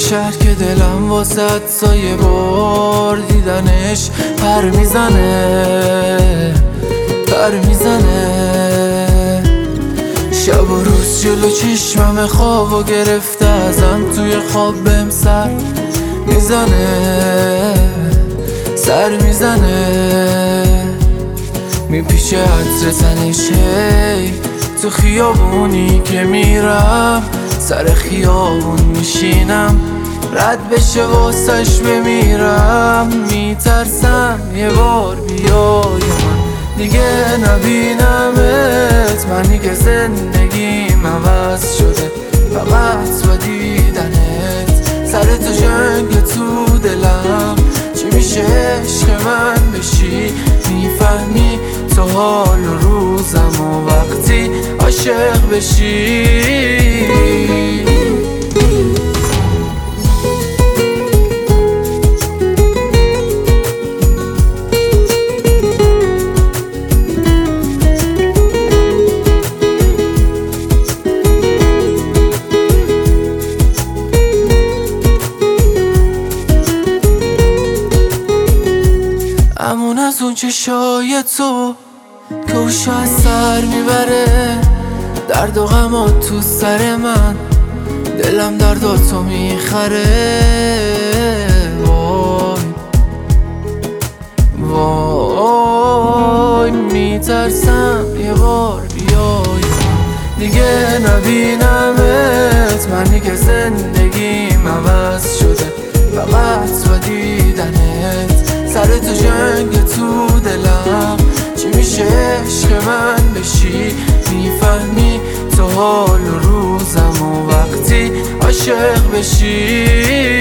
شهر که دلم واسه سایه بار دیدنش پر میزنه شب و روز جلو چشمم خوابو گرفته ازم توی خواب بهم سر میزنه میپیشه عطر تنش هی تو خیابونی که میرم سر خیابون میشینم رد بشه واسش بمیرم میترسم یه بار بیای من دیگه نبینمت منی که زندگیم عوض شده فقط با دیدنت سر تو جنگ تو دلم چی میشه عشق من بشی میفهمی تو حال و روزم و وقتی عاشق بشی امون از اون چشای تو که اوشو از سر میبره درد و غمات تو سر من دلم درداتو میخره وای میترسم یه بار بیای دیگه نبینمت منی که زندگیم عوض شده فقط با دیدنت سر تو جنگ تو دلم چی میشه عشق من بشی میفهمی تو حال و روزم و وقتی عاشق بشی